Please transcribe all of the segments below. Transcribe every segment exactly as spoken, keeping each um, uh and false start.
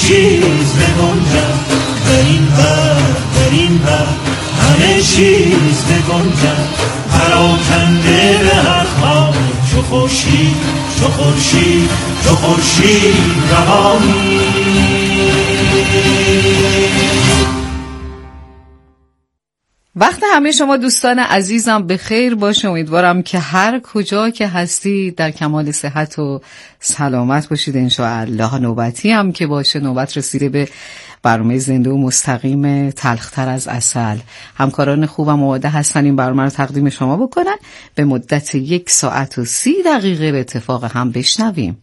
چیز بگنجد، در این بر در این بر همه چیز بگنجد، پراکنده به هر خانه چو خورشید چو خورشید چو خورشید روانی. وقت همه شما دوستان عزیزم به خیر باشه. امیدوارم که هر کجا که هستید در کمال صحت و سلامت باشید انشاءالله. نوبتی هم که باشه، نوبت رسیده به برنامه زنده و مستقیم تلختر از عسل. همکاران خوبم آماده هستن این برنامه رو تقدیم شما بکنن. به مدت یک ساعت و سی دقیقه به اتفاق هم بشنویم.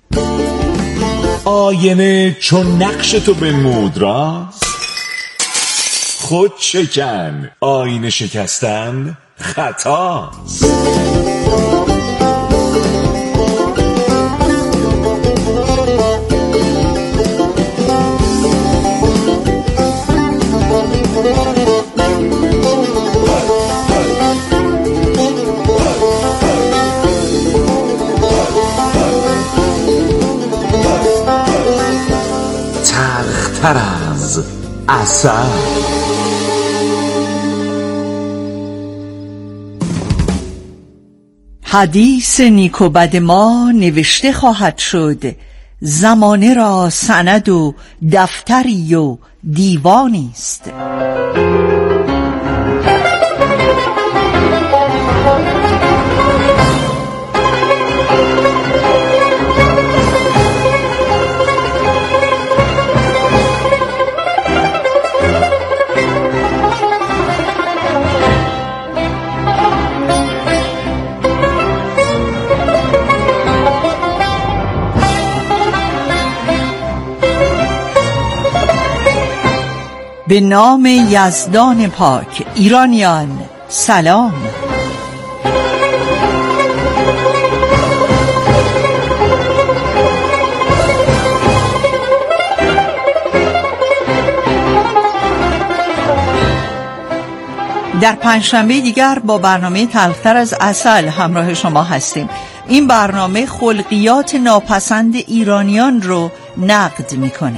آینه چون نقش تو به مود راست، خود شکن آینه شکستن خطاست. تلختر از عسل. حدیث نیک و بد ما نوشته خواهد شد، زمانه را سند و دفتری و دیوانی است. به نام یزدان پاک. ایرانیان سلام. در پنجشنبه دیگر با برنامه تلختر از عسل همراه شما هستیم. این برنامه خلقیات ناپسند ایرانیان رو نقد میکنه.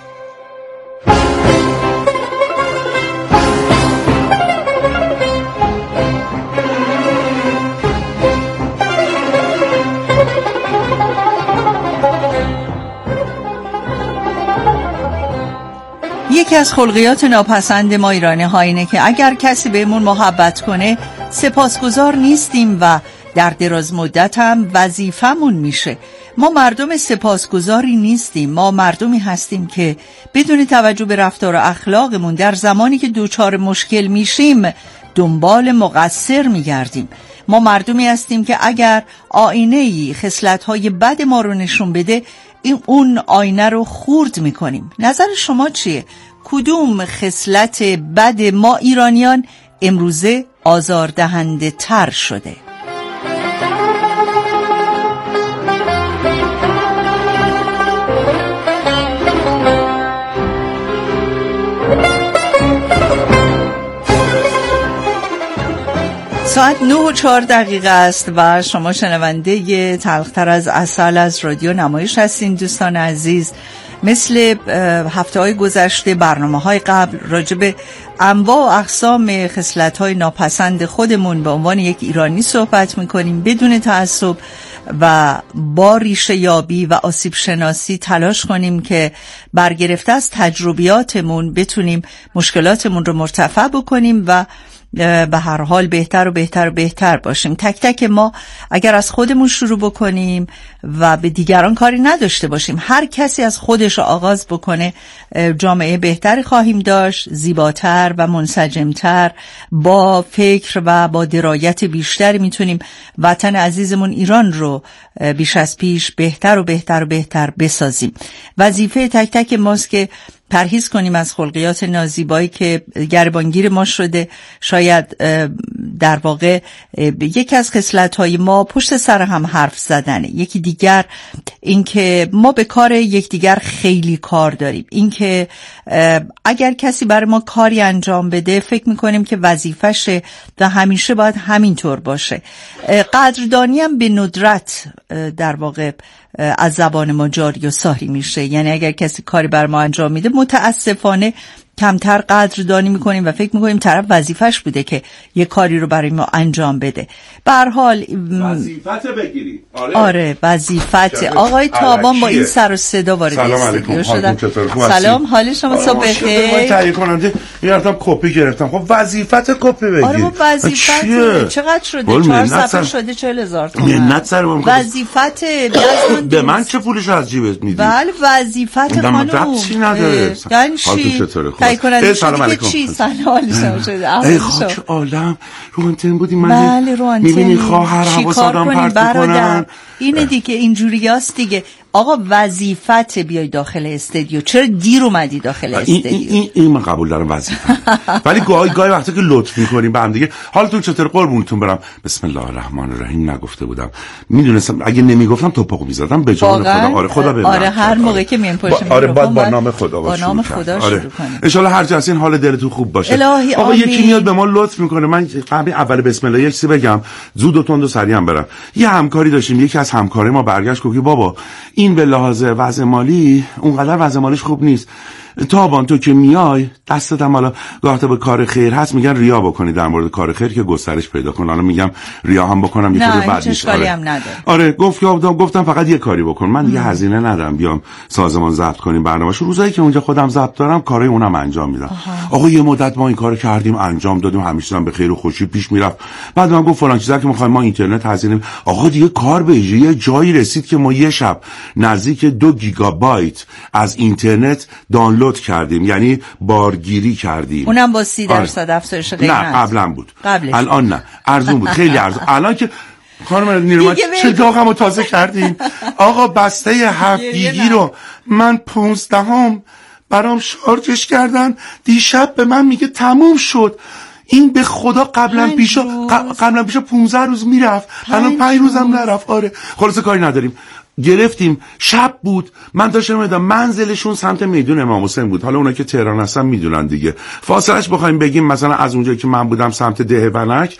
یکی از خلقیات ناپسند ما ایرانی ها اینه که اگر کسی بهمون محبت کنه سپاسگزار نیستیم و در دراز مدت هم وظیفمون میشه. ما مردم سپاسگزاری نیستیم. ما مردمی هستیم که بدون توجه به رفتار و اخلاقمون در زمانی که دوچار مشکل میشیم دنبال مقصر میگردیم. ما مردمی هستیم که اگر آینه‌ای خصلت‌های بد ما رو نشون بده این اون آینه رو خورد میکنیم. نظر شما چیه؟ کدوم خصلت بد ما ایرانیان امروزه آزاردهنده تر شده؟ ساعت نه و چهار دقیقه است و شما شنونده تلختر از عسل از رادیو نمایش هستین. دوستان عزیز، مثل هفته های گذشته برنامه های قبل راجع به انواع و اقسام خصلت های ناپسند خودمون به عنوان یک ایرانی صحبت میکنیم. بدون تعصب و با ریشه یابی و آسیب شناسی تلاش کنیم که برگرفته از تجربیاتمون بتونیم مشکلاتمون رو مرتفع بکنیم و به هر حال بهتر و بهتر و بهتر باشیم. تک تک ما اگر از خودمون شروع بکنیم و به دیگران کاری نداشته باشیم، هر کسی از خودش آغاز بکنه، جامعه بهتری خواهیم داشت، زیباتر و منسجمتر، با فکر و با درایت بیشتری میتونیم وطن عزیزمون ایران رو بیش از پیش بهتر و بهتر و بهتر بسازیم. وظیفه تک تک ماست که پرهیز کنیم از خلقیات نازیبایی که گریبانگیر ما شده. شاید در واقع یکی از خصلت‌های ما پشت سر هم حرف زدنه، یکی دیگر اینکه ما به کار یکدیگر خیلی کار داریم، اینکه اگر کسی برای ما کاری انجام بده فکر می‌کنیم که وظیفشه و همیشه باید همینطور باشه. قدردانی هم به ندرت در واقع از زبان ما جاری و ساری میشه. یعنی اگر کسی کاری بر ما انجام میده متاسفانه کمتر قدردانی میکنیم و فکر میکنیم طرف وظیفش بوده که یه کاری رو برای ما انجام بده. به هر حال وظیفت بگیری. آره, آره وظیفت. آقای تابان با این سر و صدا وارد استودیو شدن. سلام، حال شما صبح بخیر. من تهیه کننده میرفتم کپی گرفتم. خب وظیفت کپی بگیر. آره ما وظیفت چقدر شده؟ چهار صفحه شده چهل هزار تومان. منت سر من. وظیفت به من چه پولش از جیبت میدی؟ بله وظیفت خانم. چی نداره؟ یعنی چی؟ تهیه کننده شدی که چی؟ سلام شده. ای خاک عالم رو آنتن بودی. من بله رو آنتن. میبینی خواهر حواس آدم پرت میکنن. اینه دیگه اینجوریاست دیگه. آقا وظیفت بیای داخل استودیو، چرا دیر اومدی داخل استودیو؟ این این این من قبول دارم وظیفه. ولی گاهی گاهی وقتی که لطف میکنیم به هم دیگه حالتون چطور قربونتون برم. بسم الله الرحمن الرحیم نگفته بودم. میدونستم اگه نمیگفتم توپقو میزدم به جان خدا. آره خدا ببینه. آره هر موقع که میام پشت آره با با نام خدا با نام خدا شروع کنیم. ان شاء الله هر جا حال دلتون خوب باشه. آقا یکی میاد به ما لطف میکنه. من قبل اول بسم الله یک چیزی بگم زود و تند و سریع هم برم. یه همکاری داشتیم. یکی از همکارای ما برگشت گفت بابا این به لحاظ وضع مالی اونقدر وضع مالیش خوب نیست. تابان تو که میای دستت هم حالا گاه تا به کار خیر هست میگن ریا بکنی در مورد کار خیر که گسترش پیدا کنه. حالا میگم ریا هم بکنم یه خورده بد نیست. آره هم آره گفت گفتم فقط یه کاری بکن. من دیگه هزینه ندارم بیام سازمان ضبط کنیم برنامه‌شو. روزایی که اونجا خودم ضبط دارم کارای اونم انجام میدم. آقا یه مدت ما این کارو کردیم انجام دادیم همیشه هم به خیر و خوشی پیش میرفت. بعد من گفت فلان چیزا که می‌خوایم ما اینترنت هزینه. آقا دیگه کار به یه جایی رسید که ما یه شب نزدیک دو گیگابایت از اینترنت دانلود کردیم. یعنی بارگیری کردیم. اونم با سی درصد افزایش قیمت. نه قبلا بود. قبلش الان نه ارزون بود خیلی ارزون. الان که خانم نیرومند چه داغمو تازه کردیم. آقا بسته هفت گیگی رو من پونزدهم برام شارژش کردن. دیشب به من میگه تموم شد. این به خدا قبلا پیشا قبلا پیشا پانزده روز میرفت. الان پنج روزم نرفت. آره خلاص کاری نداریم. گرفتیم شب بود. من داشتم میدم منزلشون سمت میدون امام حسین بود. حالا اونا که تهران هستن میدونن دیگه. فاصلش بخوایم بگیم مثلا از اونجایی که من بودم سمت ده ونک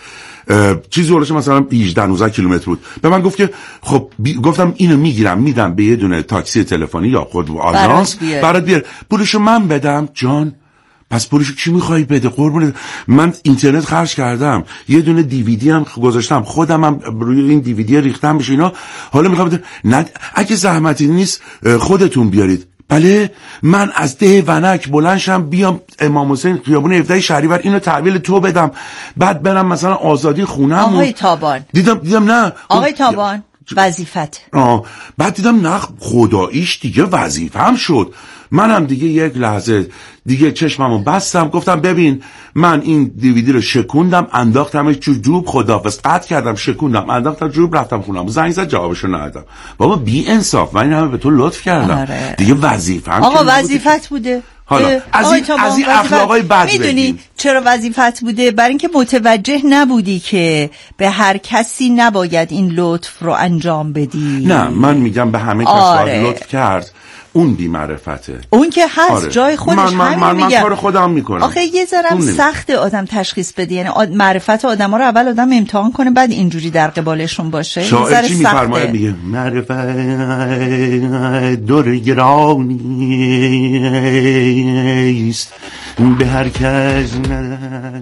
چیزی هولوش مثلا هجده نوزده کیلومتر بود. به من گفت که خب بی... گفتم اینو میگیرم میدم به یه دونه تاکسی تلفنی یا خود آژانس برات بیار پولشو من بدم. جان پس پولشو کی میخوای بده قربونت؟ من اینترنت خرج کردم یه دونه دیویدی هم گذاشتم خودم هم روی این دیویدی ریختم بشه اینا. حالا میخوام بده نه اگه زحمتی نیست خودتون بیارید. بله من از ده ونک بلندشم بیام امام حسین خیابون هفده شهریور اینو تحویل تو بدم بعد برم مثلا آزادی خونم. آقای تابان دیدم دیدم نه آقای تابان وظیفت. آه بعد دیدم نه خداییش دیگه وظیفه‌ام شد. منم دیگه یک لحظه دیگه چشممو بستم گفتم ببین من این دیویدی رو شکوندم انداختمش تو جوب خداحافظ قطع کردم شکوندم انداختم جوب رفتم خونم. زنگ زد جوابشو ندادم. بابا بی انصاف من این همه به تو لطف کردم. آره. دیگه وظیفه‌ام آقا وظیفت بوده. حالا از این از این اخلاقای بد میدونی چرا وظیفت بوده؟ برای اینکه متوجه نبودی که به هر کسی نباید این لطف رو انجام بدی. نه من میگم به همه کس آره. لطف کرد اون بی معرفته. اون که هست آره. جای خودش من من من, من کار خودم میکنم. آخه یه ذره سخت آدم تشخیص بده. یعنی آد... معرفت آدما رو اول آدم امتحان کنه بعد اینجوری در قبالشون باشه. شاعر چی میفرماید میگه معرفت دور گرانی است به هر کس نه.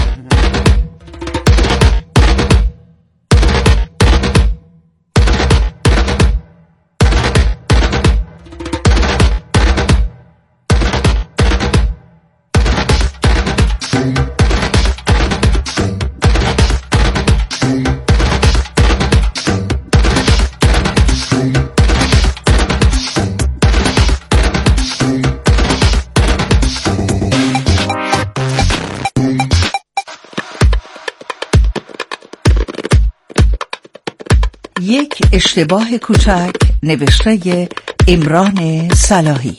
یک اشتباه کوچک نوشته عمران صلاحی.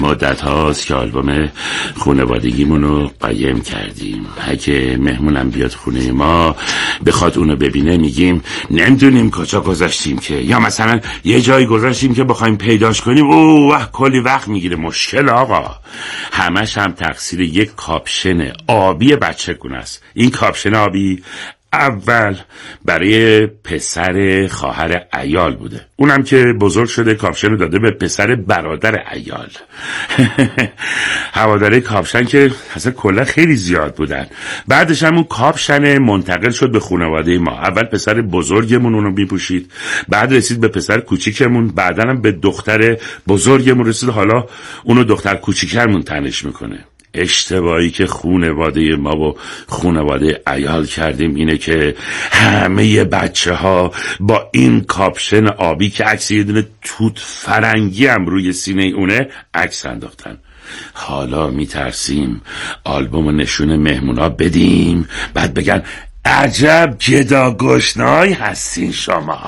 مدت هاست که آلبوم خانوادگیمون رو قایم کردیم. اگه مهمونم بیاد خونه ما بخواد اونو ببینه میگیم نمیدونیم کجا گذاشتیم که، یا مثلا یه جایی گذاشتیم که بخوایم پیداش کنیم اوه کلی وقت میگیره. مشکل آقا همش هم تقصیر یک کاپشن آبی بچگونه است. این کاپشن آبی اول برای پسر خواهر عیال بوده، اونم که بزرگ شده کاپشن رو داده به پسر برادر عیال. هواداره کاپشن که اصلا کلا خیلی زیاد بودن. بعدش هم اون کاپشن منتقل شد به خانواده ما. اول پسر بزرگمون اونو میپوشید، بعد رسید به پسر کوچیکمون، بعدا هم به دختر بزرگمون رسید، حالا اونو دختر کوچیکمون تنش میکنه. اشتباهی که خونواده ما و خونواده عیال کردیم اینه که همه بچه ها با این کاپشن آبی که عکس یه دونه توت فرنگی هم روی سینه اونه عکس انداختن. حالا میترسیم آلبوم نشون مهمونا بدیم بعد بگن عجب گدا گشنه‌ای هستین شما.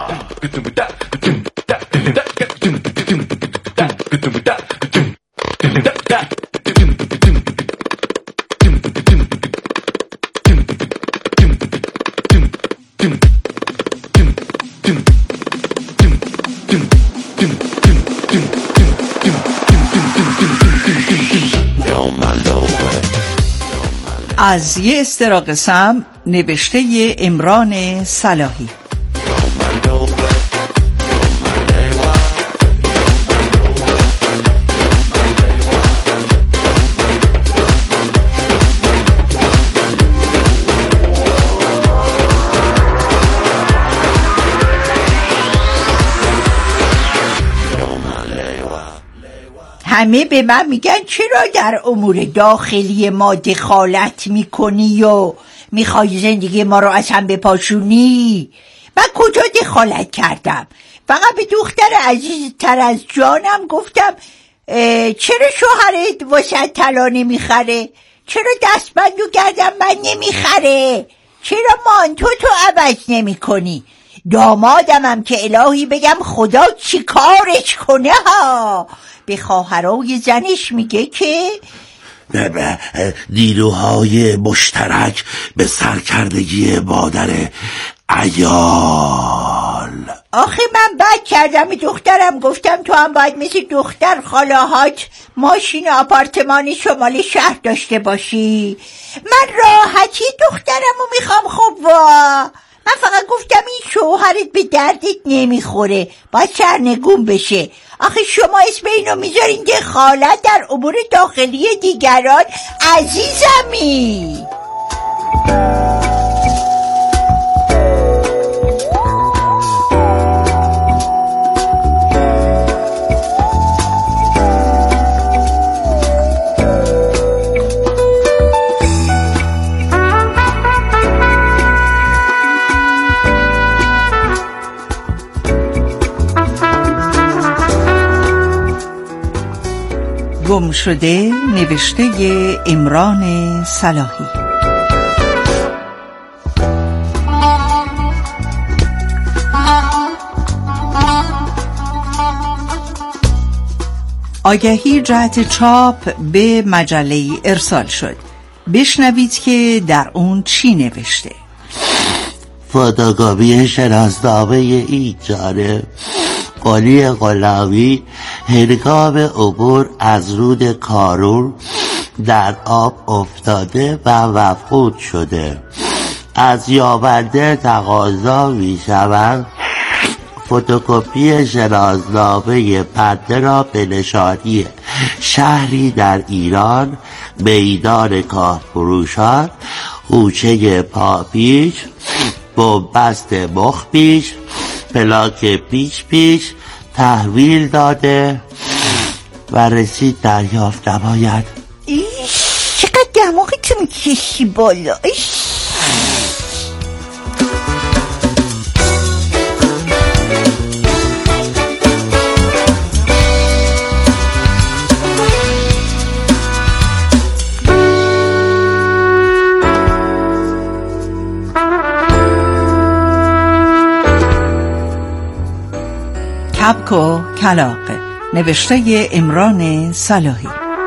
از یه استراقصم نوشته عمران صلاحی. همه به من میگن چرا در امور داخلی ما دخالت میکنی و میخوای زندگی ما رو از هم بپاشونی؟ من کجا دخالت کردم؟ فقط به دختر عزیزتر از جانم گفتم چرا شوهرت واسه طلا نمیخره؟ چرا دستبند و گردن من نمیخره؟ چرا مانتو تو عوض نمی کنی؟ دامادمم که الهی بگم خدا چی کارش کنه ها، به خواهرای زنش میگه که دیروهای مشترک به سرکردگی مادر عیال. آخه من بد کردم، دخترم گفتم تو هم باید مثل دختر خالاهات ماشین آپارتمان شمال شهر داشته باشی. من راحتی دخترمو میخوام. خب وا من فقط گفتم این شوهرت به دردت نمیخوره، باید سرنگون بشه. آخه شما اسم اینو میذارین دخالت در امور داخلی دیگران. عزیزمی گم شده نوشته عمران صلاحی. آگهی جهت چاپ به مجله ارسال شد. بشنوید که در اون چی نوشته. فتوکپی شناسنامه این جانب قلی قلاوی هنگام عبور از رود کارون در آب افتاده و مفقود شده. از یابنده تقاضا می شود فتوکپی شناسنامه پنده را به نشانی شهری در ایران، میدان کاهفروشان، کوچه پاپیش، بنبست مخ پیش، پلاک پیش پیش تحویل داده و رسید دریافت نماید. ایش چقدر دماغتون کشی بالا. ایش کبک و کلاغه. نوشته عمران صلاحی.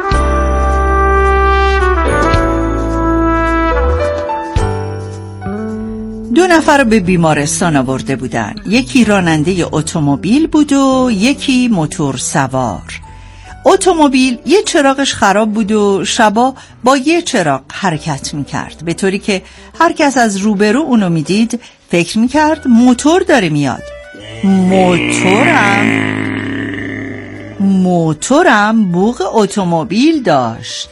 دو نفر به بیمارستان آورده بودن. یکی راننده اتومبیل بود و یکی موتور سوار. اتومبیل یه چراغش خراب بود و شبا با یه چراغ حرکت میکرد، به طوری که هر کس از روبرو اونو میدید فکر میکرد موتور داره میاد. موتورم موتورم بوق اتومبیل داشت،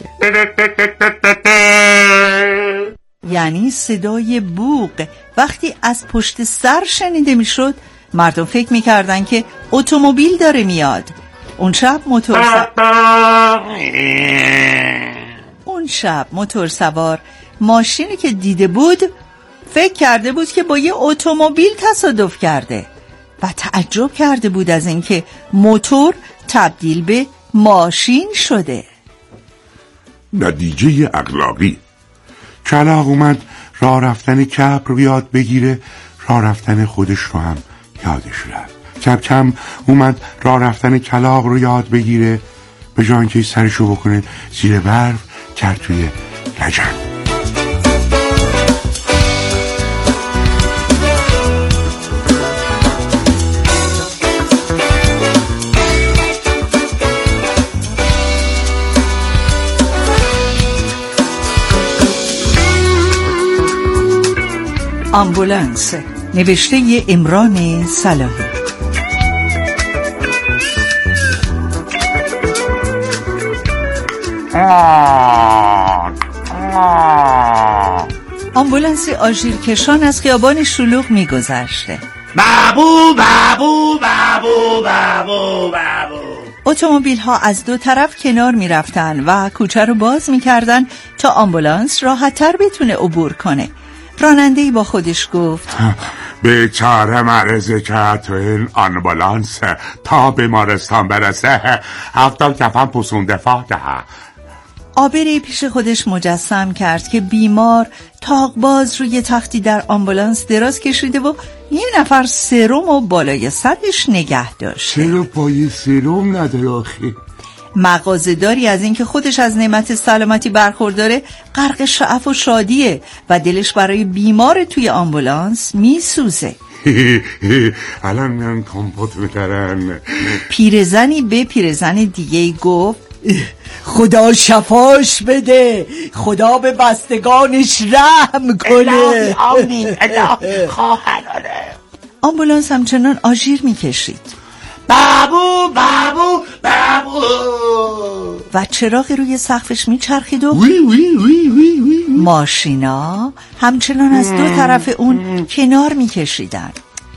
یعنی صدای بوق وقتی از پشت سر شنیده میشد مردم فکر میکردن که اتومبیل داره میاد. اون شب موتور سوار اون شب موتور سوار ماشینی که دیده بود فکر کرده بود که با یه اتومبیل تصادف کرده و تعجب کرده بود از اینکه موتور تبدیل به ماشین شده. نتیجه اخلاقی. کلاغ اومد راه رفتن کبر رو یاد بگیره، راه رفتن خودش رو هم یادش رفت. کم کم اومد راه رفتن کلاغ رو یاد بگیره، به جای اینکه سرشو بکنه زیر برف کرد توی لجن. آمبولانس، نوشته عمران صلاحی. آمبولانس آژیرکشان از خیابان شلوغ می‌گذشته. بابو بابو بابو بابو بابو. اتومبیل ها از دو طرف کنار می رفتن و کوچه رو باز می کردن تا آمبولانس راحت‌تر بتونه عبور کنه. راننده‌ای با خودش گفت بیچاره مریضی که تو این آمبولانس تا بیمارستان برسه هفته کفن پوسونده فاده. آبری پیش خودش مجسم کرد که بیمار تاق باز روی تختی در آمبولانس دراز کشیده و یه نفر سرم و بالای سرش نگه داشت. چرا پای سرم نداره آخی؟ مغازه‌داری از اینکه خودش از نعمت سلامتی برخورداره غرق شعف و شادیه و دلش برای بیمار توی آمبولانس میسوزه. الان میان کمپوت میکرن. پیرزنی به پیرزن دیگه گفت خدا شفاش بده، خدا به بستگانش رحم کنه. الهی آمین، الهی خواهرانه. آمبولانس همچنان آژیر میکشید. بابو بابو بابو و چراغ روی سقفش میچرخید و وی وی وی وی وی. ماشینا همچنان از دو طرف اون کنار میکشیدن.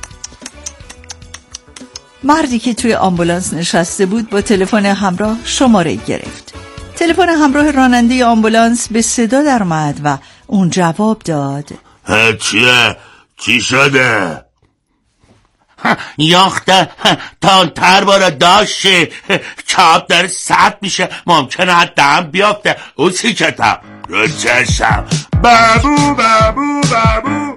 مردی که توی آمبولانس نشسته بود با تلفن همراه شماره گرفت. تلفن همراه راننده آمبولانس به صدا در اومد و اون جواب داد چیه؟ چی شده؟ یاخت تانتر باره داشته کاب داره سرد میشه، ممکنه دم بیافته. او چی کتم رو چشم. بابو بابو بابو.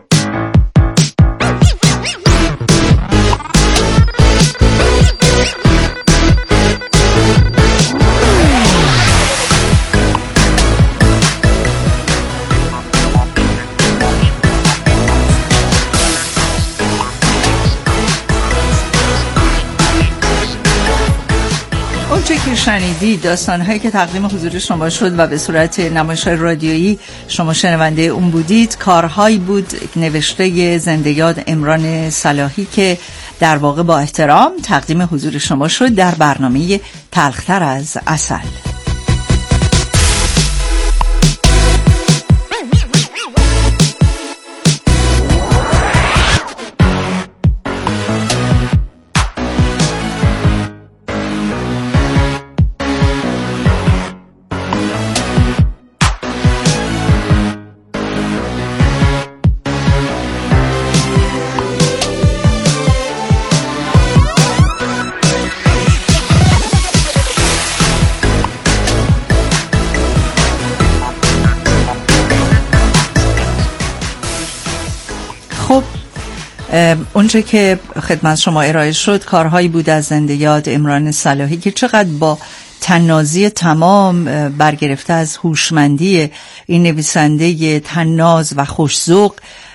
اونچه که شنیدید داستان‌هایی که تقدیم حضور شما شد و به صورت نمایش‌های رادیویی شما شنونده اون بودید، کارهایی بود نوشته زنده یاد عمران صلاحی که در واقع با احترام تقدیم حضور شما شد در برنامه تلختر از عسل. اونچه که خدمت شما ارائه شد کارهایی بود از زنده یاد عمران صلاحی که چقدر با تنازی تمام برگرفته از هوشمندی این نویسنده تناز و خوش‌ذوق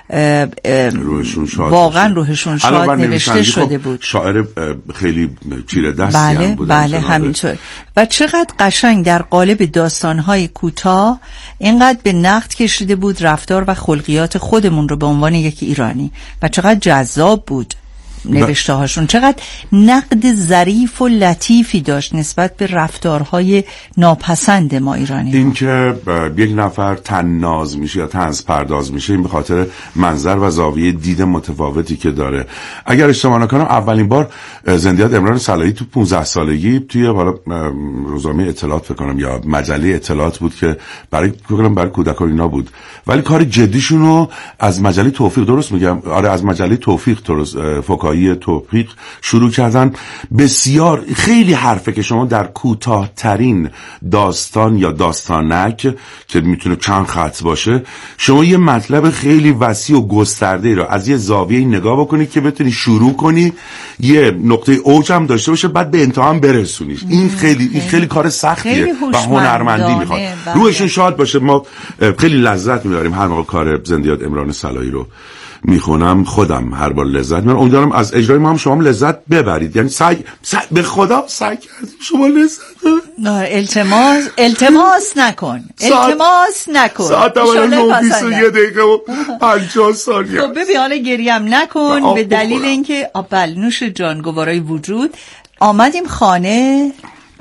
روحشون شاد واقعا روحشون شاد نوشته شده بود. شاعر خیلی چیره دستی بله هم بودن. بله همینطور. و چقدر قشنگ در قالب داستان‌های کوتاه اینقدر به نقد کشیده بود رفتار و خلقیات خودمون رو به عنوان یک ایرانی و چقدر جذاب بود نوشته هاشون، چقدر نقد ظریف و لطیفی داشت نسبت به رفتارهای ناپسند ما ایرانی. این که یک نفر طناز میشه یا طنز پرداز میشه این به خاطر منظر و زاویه دید متفاوتی که داره. اگر اشتباه نکنم اولین بار زنده یاد عمران صلاحی تو پانزده سالگی توی حالا روزنامه اطلاعات فکر کنم یا مجله اطلاعات بود که برای فکر کنم برای کودکان اینا بود، ولی کار جدیشون رو از مجله توفیق، درست میگم؟ آره از مجله توفیق فوکایی توفیق شروع کردن. بسیار خیلی حرفه که شما در کوتاه‌ترین داستان یا داستانک که میتونه چند خط باشه شما یه مطلب خیلی وسیع و گسترده رو از یه زاویه نگاه بکنی که بتونی شروع کنی، یه نقطه اوج هم داشته باشه، بعد به انتها هم برسونیش. این خیلی این خیلی کار سختیه و هنرمندی میخواد. روحشون شاد باشه. ما خیلی لذت میبریم هر موقع کار زنده یاد عمران صلاحی رو میخونم، خودم هر بار لذت میبرم. امیدوارم از اجرای ما هم شما هم لذت ببرید. یعنی سعی, سعی به خدا سعی کردیم شما لذت ببرید. التماس التماس نکن التماس نکن. ساعت اولا بیست و یک دقیقه و پنجاه ثانیه. خب ببین حالا گریم نکن به دلیل اینکه آبل نوش جان گوارای وجود. آمدیم خانه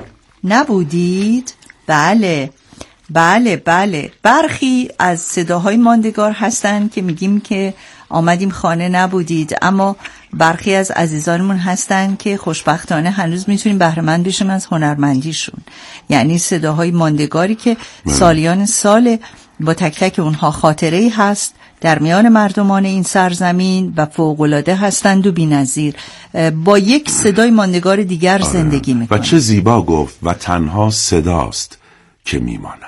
نبودید؟ بله بله بله. برخی از صداهای ماندگار هستن که میگیم که آمدیم خانه نبودید، اما برخی از عزیزانمون هستن که خوشبختانه هنوز میتونیم بهره مند بشیم از هنرمندیشون. یعنی صداهای ماندگاری که سالیان سال با تک تک اونها خاطره‌ای هست در میان مردمان این سرزمین و فوق‌العاده هستند و بی‌نظیر. با یک صدای ماندگار دیگر آره. زندگی میکنن. و چه زیبا گفت و تنها صداست که میماند.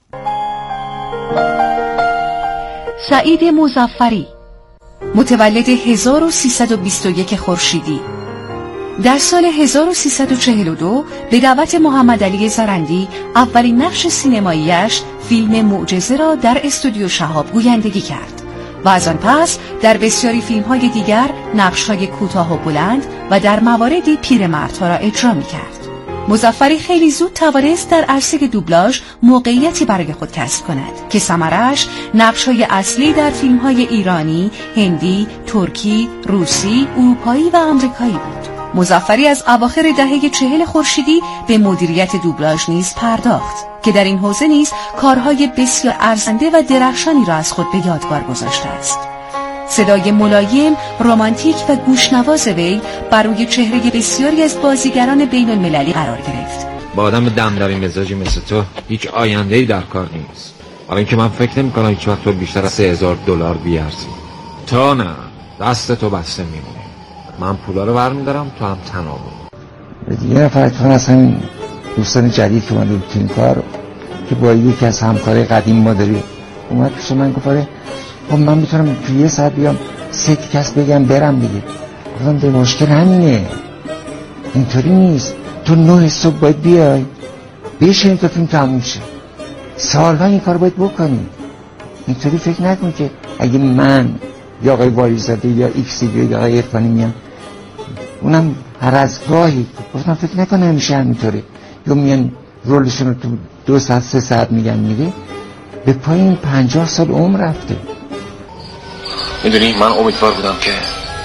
سعید مظفری متولد هزار و سیصد و بیست و یک خورشیدی، در سال هزار و سیصد و چهل و دو به دعوت محمد علی زرندی اولین نقش سینماییش فیلم معجزه را در استودیو شهاب گویندگی کرد و از آن پس در بسیاری فیلم‌های دیگر نقش‌های کوتاه و بلند و در مواردی پیرمردها را اجرا می‌کرد. مظفری خیلی زود توانست در عرصه دوبلاژ موقعیتی برای خود کسب کند که ثمره‌اش نقش‌های اصلی در فیلم‌های ایرانی، هندی، ترکی، روسی، اروپایی و آمریکایی بود. مظفری از اواخر دهه چهل خورشیدی به مدیریت دوبلاژ نیز پرداخت که در این حوزه نیز کارهای بسیار ارزنده و درخشانی را از خود به یادگار گذاشته است. صدای ملایم، رمانتیک و گوشنواز وی بر روی چهره بسیاری از بازیگران بین المللی قرار گرفت. با آدم دمداری مزاجی مثل تو هیچ آینده‌ای در کار نیست. حالا اینکه من فکر نمی‌کنم هیچ وقت تو بیشتر از سه هزار دلار بیارزی. تو نه، دست تو بسته میمونه. من پولا رو برمی‌دارم، تو هم تنابو. یه نفر تو اصلا دوستان جدید که اومده تو این کار که با یکی از همکارای قدیم ما داری اومد پیش من گفت خب من میتونم تو یه ساعت بیام سه کس بگم برم دیگه. گفتم به مشکل همینه، اینطوری نیست. تو نه صبح باید بیای بشینی تا فیلم تموم شه. سالها این کار باید بکنی. اینطوری فکر نکن که اگه من یا آقای واریزاده یا ایکسی یا آقای عرفانی میان اونم هر از گاهی. گفتم فکر نکن همیشه همینطوره یا میان رولشون رو تو دو ساعت سه ساعت میگن میره به پایین پنجاه سال عمر رفته. میدونی من امیدوار بودم که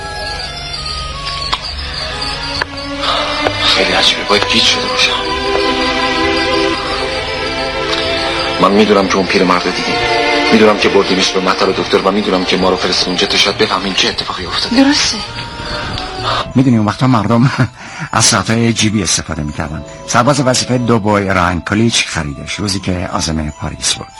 خیلی عجیبه باید گیج شده باشم. من میدونم که اون پیر مرد دیدیم، میدونم که بردیمش به مطب دکتر و میدونم که ما رو فرستون اونجا تا شاید بفهمیم چه اتفاقی افتاده. درسته. میدونی اون وقتا مردم از ساعتهای جیبی استفاده میکردن. سرباز وظیفه دوبای راین کلیچ خریدش روزی که عازم پاریس بود.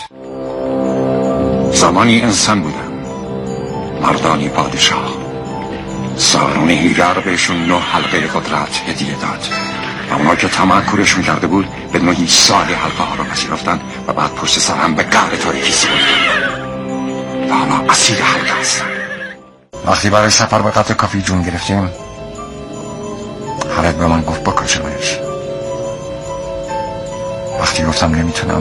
زمانی انسان بودن، مردانی پادشاه. سارون هیرار بهشون نه حلقه قدرت هدیه داد و اونا که طمع کورشون کرده بود به نوعی سالی حلقه ها رو پذیرفتن و بعد پشت سر هم به قعر تاریکی سپردن و حالا اسیر حلقه هستن. وقتی برای سفر به قطع کافی جون گرفتیم حالت به من گفت بکشمش. وقتی گفتم نمیتونم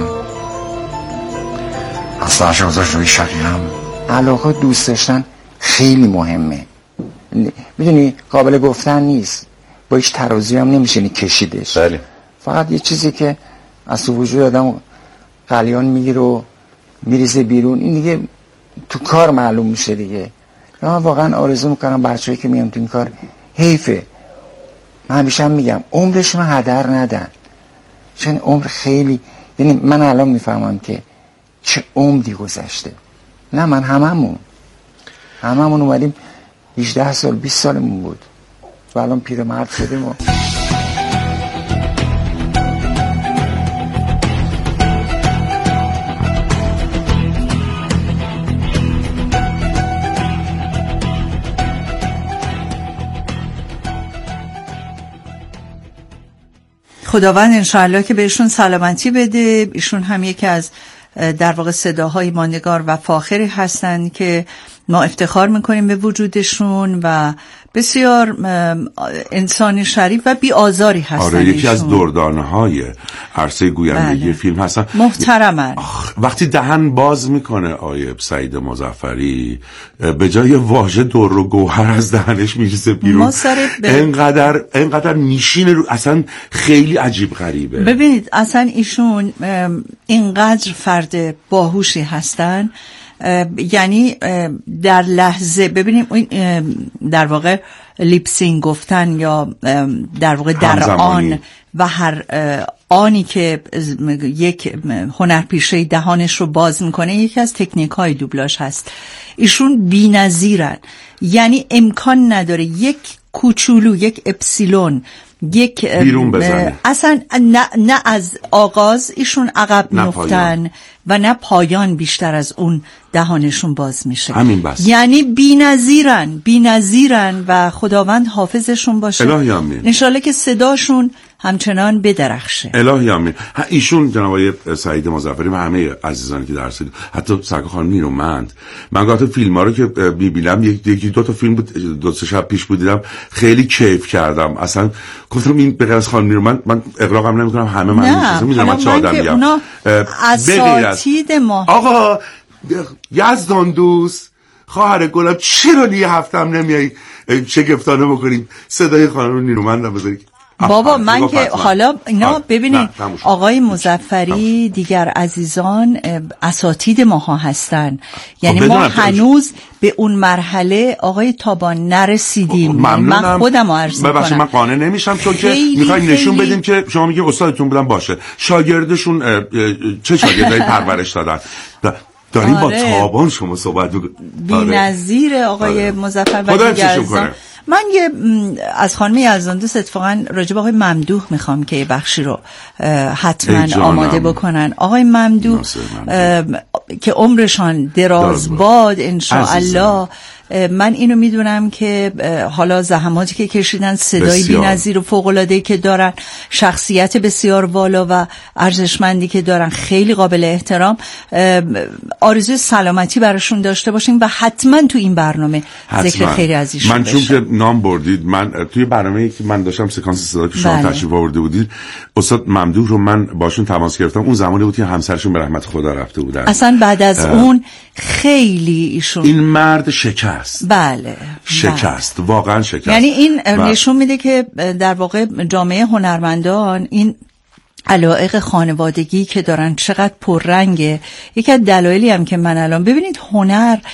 اصلا شوزاش روی شقیم. علاقه دوست داشتن خیلی مهمه، میدونی قابل گفتن نیست، با هیچ ترازی هم نمیشه کشیدش. بله. فقط یه چیزی که از تو وجود آدم قلیان میگیره و میریزه بیرون، این دیگه تو کار معلوم میشه دیگه. من واقعا آرزو میکنم بچه‌ای که میام تو این کار، حیفه، من همیشه هم میگم عمرشون هدر ندن، چون عمر خیلی، یعنی من الان میفهمم که چه عمری گذشته. نه من هممون هممون اومدیم هجده سال بیست سالمون بود و الان پیرمرد شدیم و خداوند انشاءالله که بهشون سلامتی بده. ایشون هم یکی از در واقع صداهای ماندگار و فاخری هستند که ما افتخار میکنیم به وجودشون و بسیار انسانی شریف و بی آزاری هستن. آره یکی ایشون. از دردانه های عرصه گویندگی بله. فیلم هستن. محترمن. وقتی دهن باز میکنه آیه سعید مظفری به جای واژه در و گوهر از دهنش میریزه بیرون. به... انقدر انقدر میشینه رو، اصلا خیلی عجیب غریبه. ببینید اصلا ایشون اینقدر فرد باهوشی هستن، یعنی در لحظه ببینیم این در واقع لیپسینگ گفتن یا در واقع در آن و هر آنی که یک هنرپیشه دهانش رو باز میکنه یکی از تکنیک های دوبلاژ هست. ایشون بی‌نظیرن، یعنی امکان نداره یک کوچولو، یک اپسیلون، یک بیرون بزنه. اصلا نه, نه از آغاز ایشون عقب میفتن و نه پایان بیشتر از اون دهانشون باز میشه. همین بس. یعنی بی‌نظیرن بی‌نظیرن و خداوند حافظشون باشه. الهی آمین. انشالله که صداشون همچنان بدرخشه. الهی آمین. ایشون جناب آقای سعید مظفری و همه عزیزانی که در سید، حتی سرکار خانم نیرومند، من گفتم فیلم ها رو که میبینم یکی دو تا فیلم بود دو سه شب پیش بود دیدم، خیلی کیف کردم. اصلا گفتم این به غیر از خانم نیرومند من اغراقم نمیکنم، همه من میشناسم، میدونم من چه آدمیم. اساتید ما آقا یزدان دوست خواهر گلم چرا لیه هفتم نمیایی شگفتانه بکنیم صدای خانم نیرومند بذاری؟ بابا من که حالا اینا ببینید آقای مظفری دیگر عزیزان اساتید ماها هستن، یعنی ما هنوز به اون مرحله آقای تابان نرسیدیم. من خودم عرض میکنم ببخشید من قانع نمیشم چون که میخوایم نشون بدیم که شما میگه استادتون بودن، باشه شاگردشون چه شاگردایی پرورش دادن، داریم آره. با تابان شما صحبت بی‌نظیر آقای مظفر و دیگر عزیزان. من یه از خانم یزدان دوست اتفاقا راجع به آقای ممدوح میخوام که یه بخشی رو حتما آماده بکنن. آقای ممدوح که عمرشان دراز باد انشاءالله. من اینو میدونم که حالا زحماتی که کشیدن، صدای بی‌نظیر و فوق‌العاده‌ای که دارن، شخصیت بسیار والا و ارزشمندی که دارن، خیلی قابل احترام. آرزوی سلامتی براشون داشته باشیم و حتما تو این برنامه حتما. ذکر خیری از ایشون من چون که نام بردید، من توی برنامه‌ای که من داشتم سکانس صدا که شما تشریف آورده بودید، استاد ممدوح رو من باشون تماس گرفتم. اون زمانی بود که همسرشون به رحمت خدا رفته بودن. اصلا بعد از اون خیلی ایشون این مرد شکست. بله شکست بله. واقعا شکست. یعنی این بله. نشون میده که در واقع جامعه هنرمندان این علایق خانوادگی که دارن چقدر پررنگه. یکی از دلایلی هم که من الان ببینید هنر